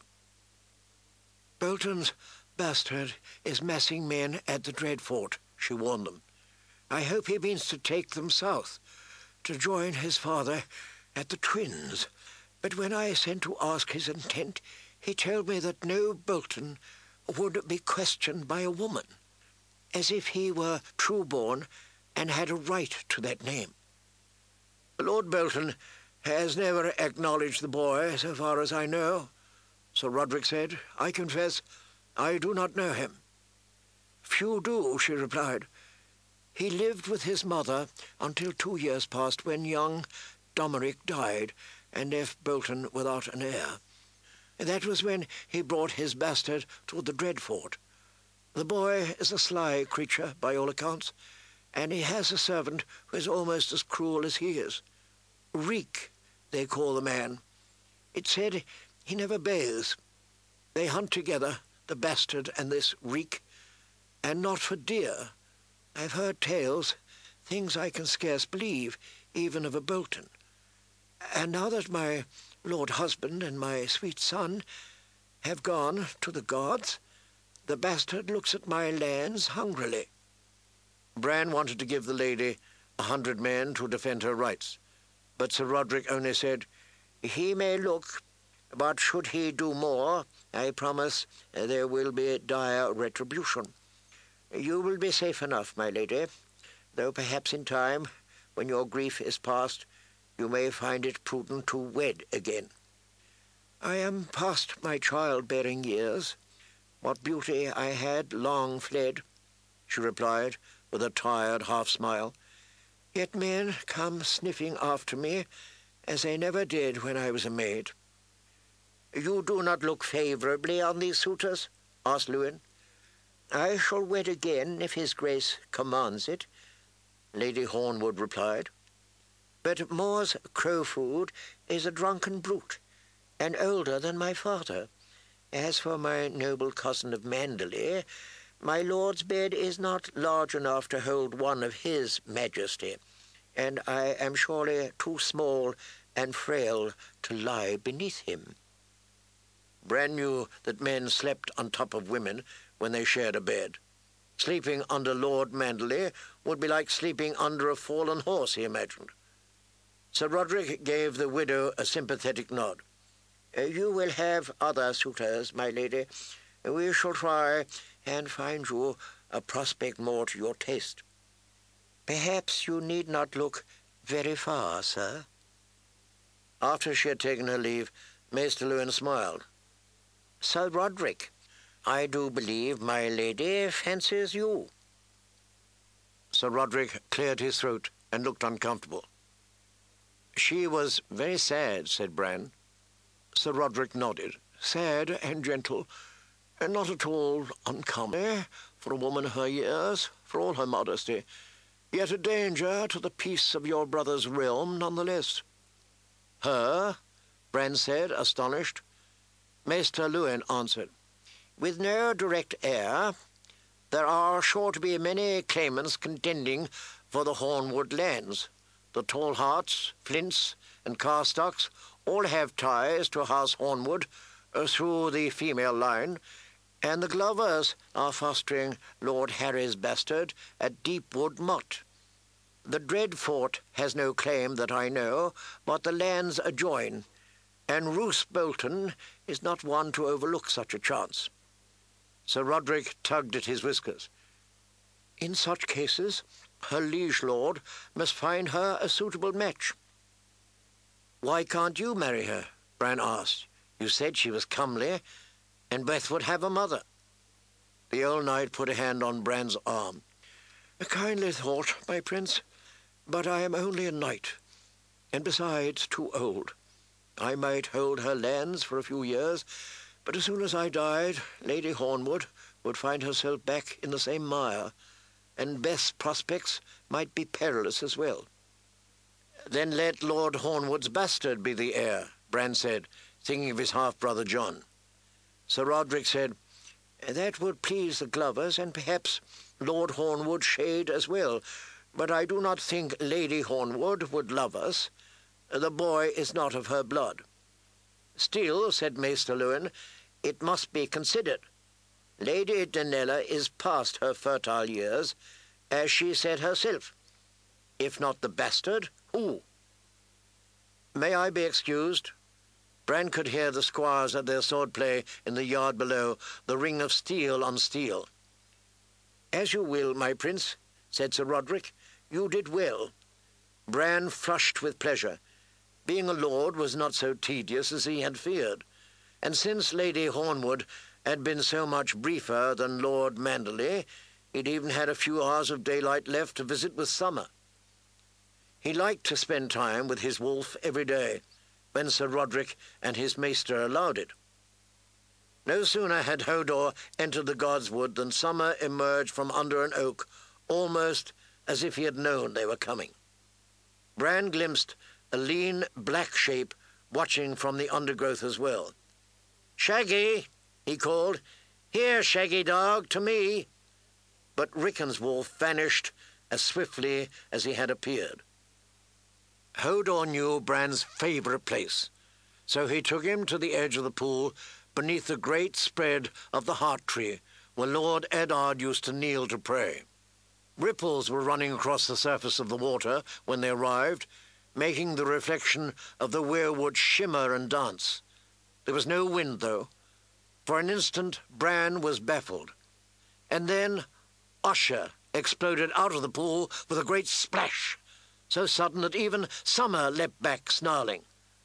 Bolton's bastard is massing men at the Dreadfort, she warned them. I hope he means to take them south, to join his father at the Twins. But when I sent to ask his intent, he told me that no Bolton would be questioned by a woman, as if he were true-born and had a right to that name. Lord Bolton has never acknowledged the boy, so far as I know, Sir Roderick said. I confess I do not know him. Few do, she replied. He lived with his mother until two years passed, when young Domeric died and left Bolton without an heir. That was when he brought his bastard to the Dreadfort. The boy is a sly creature, by all accounts, and he has a servant who is almost as cruel as he is. Reek, they call the man. It's said he never bathes. They hunt together, the bastard and this Reek, and not for deer. I've heard tales, things I can scarce believe, even of a Bolton. And now that my lord husband and my sweet son have gone to the gods, the bastard looks at my lands hungrily." Bran wanted to give the lady a hundred men to defend her rights, but Sir Roderick only said, "He may look, but should he do more, I promise there will be dire retribution. You will be safe enough, my lady, though perhaps in time, when your grief is past, you may find it prudent to wed again." "I am past my child-bearing years. What beauty I had long fled," she replied, with a tired half-smile. "Yet men come sniffing after me, as they never did when I was a maid." "You do not look favourably on these suitors?" asked Lewin. "I shall wed again if his grace commands it," Lady Hornwood replied. "But Moore's Crowfoot is a drunken brute, and older than my father. As for my noble cousin of Manderley, my lord's bed is not large enough to hold one of his majesty, and I am surely too small and frail to lie beneath him." Bran knew that men slept on top of women when they shared a bed. Sleeping under Lord Manderley would be like sleeping under a fallen horse, he imagined. Sir Roderick gave the widow a sympathetic nod. "You will have other suitors, my lady. We shall try and find you a prospect more to your taste. Perhaps you need not look very far, sir." After she had taken her leave, Maester Lewin smiled. "Sir Roderick, I do believe my lady fancies you." Sir Roderick cleared his throat and looked uncomfortable. "She was very sad," said Bran. Sir Roderick nodded. "Sad and gentle, and not at all uncomely for a woman of her years, for all her modesty, yet a danger to the peace of your brother's realm none the less." "Her?" Bran said, astonished. Maester Lewin answered, "With no direct heir, there are sure to be many claimants contending for the Hornwood lands. The Tallharts, Flints, and Carstocks all have ties to House Hornwood uh, through the female line, and the Glovers are fostering Lord Harry's bastard at Deepwood Motte. The Dreadfort has no claim that I know, but the lands adjoin, and Roose Bolton is not one to overlook such a chance." Sir Roderick tugged at his whiskers. "In such cases, her liege lord must find her a suitable match." "Why can't you marry her?" Bran asked. "You said she was comely, and Beth would have a mother." The old knight put a hand on Bran's arm. "A kindly thought, my prince, but I am only a knight, and besides too old. I might hold her lands for a few years, but as soon as I died, Lady Hornwood would find herself back in the same mire, and Beth's prospects might be perilous as well." "Then let Lord Hornwood's bastard be the heir," Bran said, thinking of his half-brother John. Sir Roderick said, "That would please the Glovers, and perhaps Lord Hornwood's shade as well, but I do not think Lady Hornwood would love us. The boy is not of her blood." "Still," said Maester Lewin, "it must be considered. Lady Danella is past her fertile years, as she said herself. If not the bastard, who?" "May I be excused?" Bran could hear the squires at their sword-play in the yard below, the ring of steel on steel. "As you will, my prince," said Sir Roderick. "You did well." Bran flushed with pleasure. Being a lord was not so tedious as he had feared, and since Lady Hornwood had been so much briefer than Lord Manderley, he'd even had a few hours of daylight left to visit with summer. He liked to spend time with his wolf every day, when Sir Roderick and his maester allowed it. No sooner had Hodor entered the Godswood than Summer emerged from under an oak, almost as if he had known they were coming. Bran glimpsed a lean, black shape watching from the undergrowth as well. "Shaggy," he called. "Here, Shaggy dog, to me." But Rickon's wolf vanished as swiftly as he had appeared. Hodor knew Bran's favourite place, so he took him to the edge of the pool beneath the great spread of the heart tree, where Lord Eddard used to kneel to pray. Ripples were running across the surface of the water when they arrived, making the reflection of the weirwood shimmer and dance. There was no wind, though. For an instant, Bran was baffled. And then Osha exploded out of the pool with a great splash, so sudden that even Summer leapt back, snarling.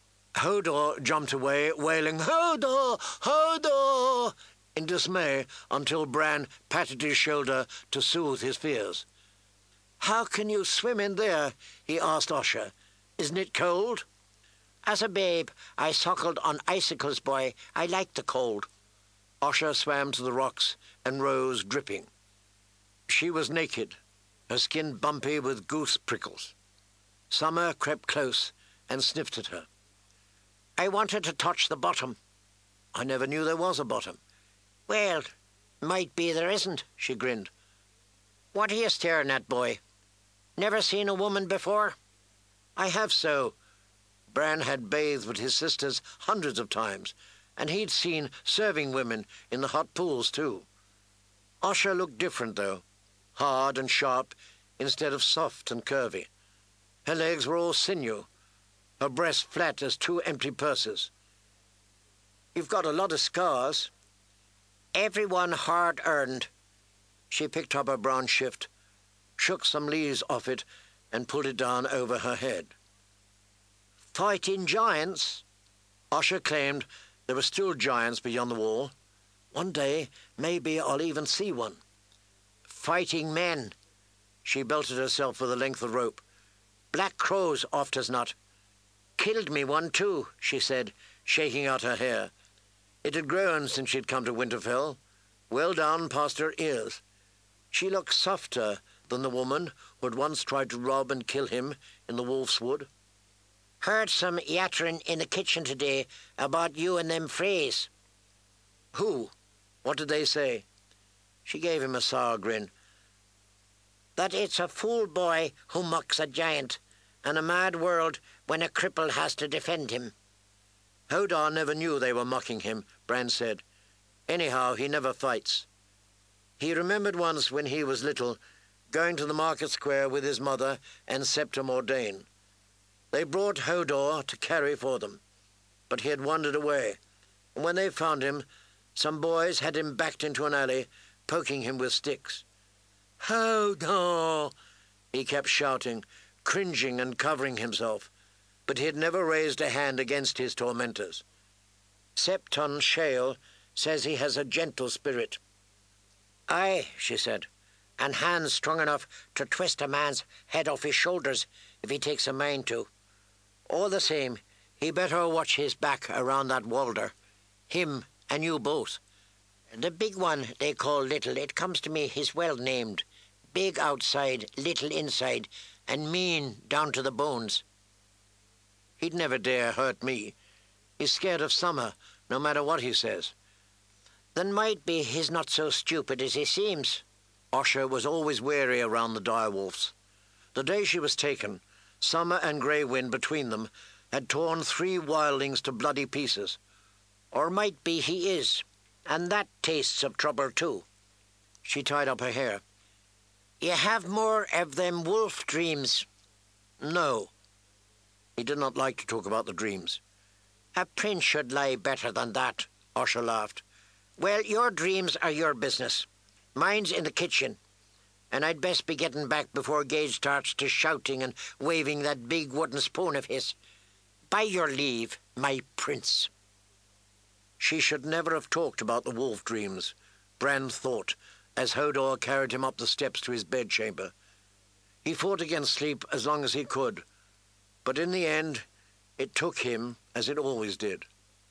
Hodor jumped away, wailing, "Hodor! Hodor!" in dismay, until Bran patted his shoulder to soothe his fears. "How can you swim in there?" he asked Osha. "Isn't it cold?" "As a babe, I suckled on icicles, boy. I like the cold." Osha swam to the rocks and rose, dripping. She was naked, her skin bumpy with goose prickles. Summer crept close and sniffed at her. "I wanted to touch the bottom." "I never knew there was a bottom." "Well, might be there isn't," she grinned. "What are you staring at, boy? Never seen a woman before?" "I have so." Bran had bathed with his sisters hundreds of times, and he'd seen serving women in the hot pools too. Osha looked different, though, hard and sharp instead of soft and curvy. Her legs were all sinew, her breasts flat as two empty purses. "You've got a lot of scars." "Every one hard-earned." She picked up her brown shift, shook some leaves off it, and pulled it down over her head. "Fighting giants?" Osha claimed there were still giants beyond the wall. "One day, maybe I'll even see one." "Fighting men." She belted herself with a length of rope. "Black crows, oft as not. Killed me one, too," she said, shaking out her hair. It had grown since she'd come to Winterfell, well down past her ears. She looked softer than the woman who had once tried to rob and kill him in the Wolf's Wood. "Heard some yattering in the kitchen today about you and them Freys." "Who? What did they say?" She gave him a sour grin. "That it's a fool boy who mucks a giant, and a mad world when a cripple has to defend him." "Hodor never knew they were mocking him," Bran said. "Anyhow, he never fights." He remembered once when he was little, going to the market square with his mother and Septa Mordane. They brought Hodor to carry for them, but he had wandered away, and when they found him, some boys had him backed into an alley, poking him with sticks. "Hodor!" he kept shouting, cringing and covering himself, but he had never raised a hand against his tormentors. Septon Shale says he has a gentle spirit. "Aye," she said, "and hands strong enough to twist a man's head off his shoulders if he takes a mind to. All the same, he better watch his back around that Walder. Him and you both. The big one they call Little, it comes to me he's well named. Big outside, little inside, and mean down to the bones." "He'd never dare hurt me. He's scared of Summer, no matter what he says." "Then might be he's not so stupid as he seems." Osha was always wary around the direwolves. The day she was taken, Summer and Grey Wind between them had torn three wildlings to bloody pieces. "Or might be he is, and that tastes of trouble too." She tied up her hair. "You have more of them wolf dreams." "No." He did not like to talk about the dreams. "A prince should lie better than that," Osha laughed. "Well, your dreams are your business. Mine's in the kitchen, and I'd best be getting back before Gage starts to shouting and waving that big wooden spoon of his. By your leave, my prince." She should never have talked about the wolf dreams, Bran thought, as Hodor carried him up the steps to his bedchamber. He fought against sleep as long as he could, but in the end it took him as it always did.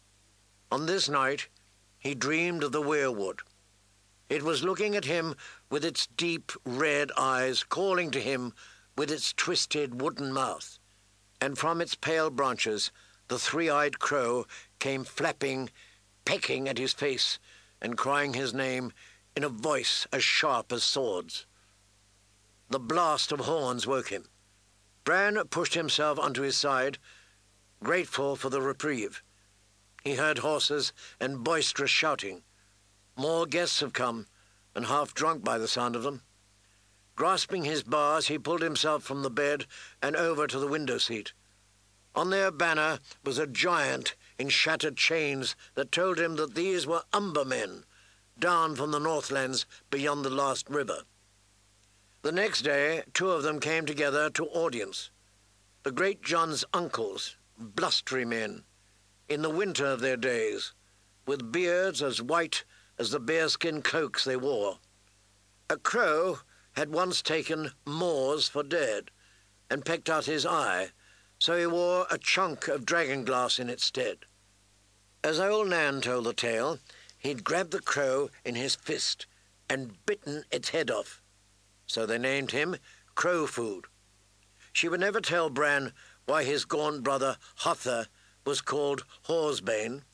On this night he dreamed of the weirwood. It was looking at him with its deep red eyes, calling to him with its twisted wooden mouth, and from its pale branches the three-eyed crow came flapping, pecking at his face, and crying his name in a voice as sharp as swords. The blast of horns woke him. Bran pushed himself onto his side, grateful for the reprieve. He heard horses and boisterous shouting. More guests have come, and half drunk by the sound of them. Grasping his bars, he pulled himself from the bed and over to the window seat. On their banner was a giant in shattered chains that told him that these were Umber men, down from the Northlands beyond the last river. The next day, two of them came together to audience. The Great John's uncles, blustery men, in the winter of their days, with beards as white as the bearskin cloaks they wore. A crow had once taken Mors for dead and pecked out his eye, so he wore a chunk of dragon glass in its stead. As old Nan told the tale, he'd grabbed the crow in his fist and bitten its head off, so they named him Crow Food. She would never tell Bran why his gaunt brother Hother was called Horsebane.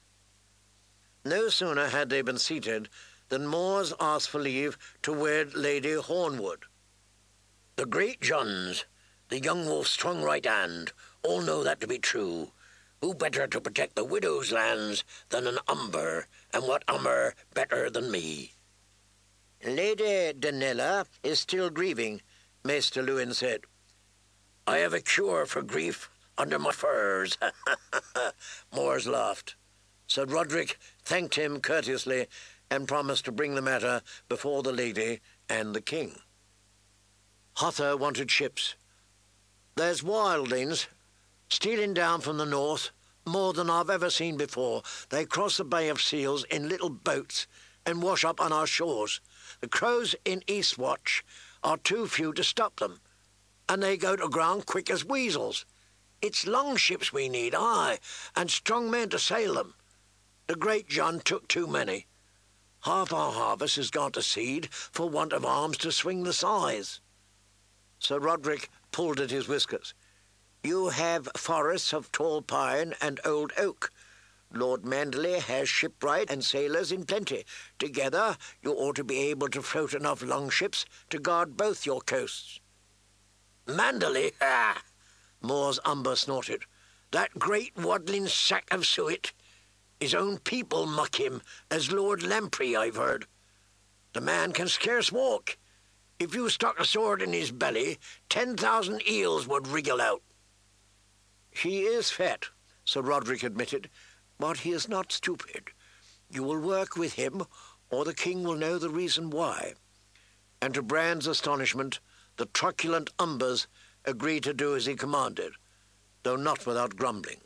No sooner had they been seated than Mors asked for leave to wed Lady Hornwood. "The Great Johns, the young wolf's strong right hand, all know that to be true. Who better to protect the widow's lands than an Umber, and what Umber better than me?" "Lady Danella is still grieving," Maester Luwin said. "I have a cure for grief under my furs." Mors laughed. Sir Roderick thanked him courteously and promised to bring the matter before the lady and the king. Hother wanted ships. "There's wildlings stealing down from the north, more than I've ever seen before. They cross the Bay of Seals in little boats and wash up on our shores. The crows in Eastwatch are too few to stop them, and they go to ground quick as weasels. It's longships we need, aye, and strong men to sail them. The Great John took too many. Half our harvest has gone to seed for want of arms to swing the scythes." Sir Roderick pulled at his whiskers. "You have forests of tall pine and old oak. Lord Manderley has shipwright and sailors in plenty. Together you ought to be able to float enough longships to guard both your coasts." "Manderley? Ha!" Mors Umber snorted. "That great waddling sack of suet. His own people mock him as Lord Lamprey, I've heard. The man can scarce walk. If you stuck a sword in his belly, ten thousand eels would wriggle out." "He is fat," Sir Roderick admitted, "but he is not stupid. You will work with him, or the king will know the reason why." And to Bran's astonishment, the truculent Umbers agreed to do as he commanded, though not without grumbling.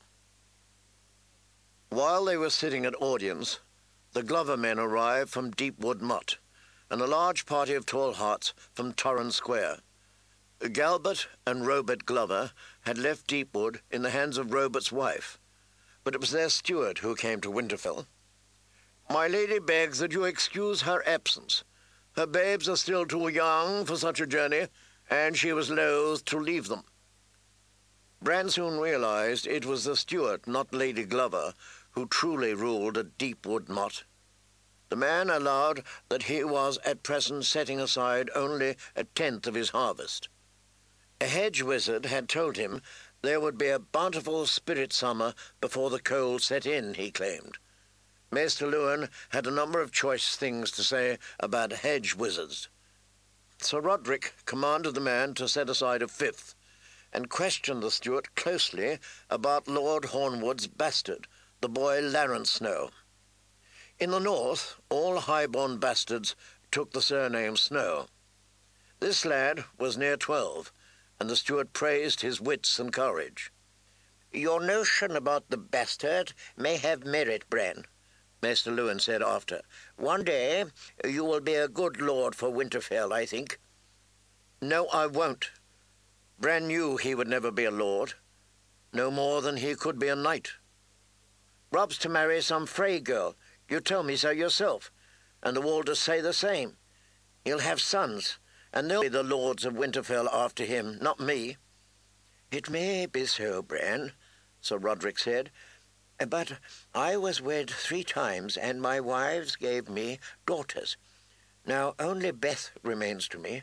While they were sitting at audience, the Glover men arrived from Deepwood Motte, and a large party of tall hearts from Torrhen Square. Galbert and Robert Glover had left Deepwood in the hands of Robert's wife, but it was their steward who came to Winterfell. "My lady begs that you excuse her absence. Her babes are still too young for such a journey, and she was loath to leave them." Bran soon realized it was the steward, not Lady Glover, who truly ruled at Deepwood Motte. The man allowed that he was at present setting aside only a tenth of his harvest. A hedge wizard had told him there would be a bountiful spirit summer before the cold set in, he claimed. Maester Luwin had a number of choice things to say about hedge wizards. Sir Roderick commanded the man to set aside a fifth, and questioned the steward closely about Lord Hornwood's bastard, the boy Larrant Snow. In the north, all high-born bastards took the surname Snow. This lad was near twelve, and the steward praised his wits and courage. "Your notion about the bastard may have merit, Bran," Maester Luwin said after. "One day you will be a good lord for Winterfell, I think." "No, I won't." Bran knew he would never be a lord, no more than he could be a knight. "Rob's to marry some Frey girl. You told me so yourself, and the Walders say the same. He'll have sons, and they'll be the lords of Winterfell after him, not me." "It may be so, Bran," Sir Roderick said, "but I was wed three times, and my wives gave me daughters. Now only Beth remains to me.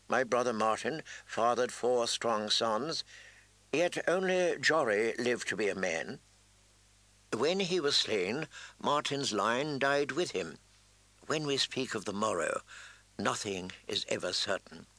My brother Martin fathered four strong sons, yet only Jory lived to be a man. When he was slain, Martin's line died with him. When we speak of the morrow, nothing is ever certain.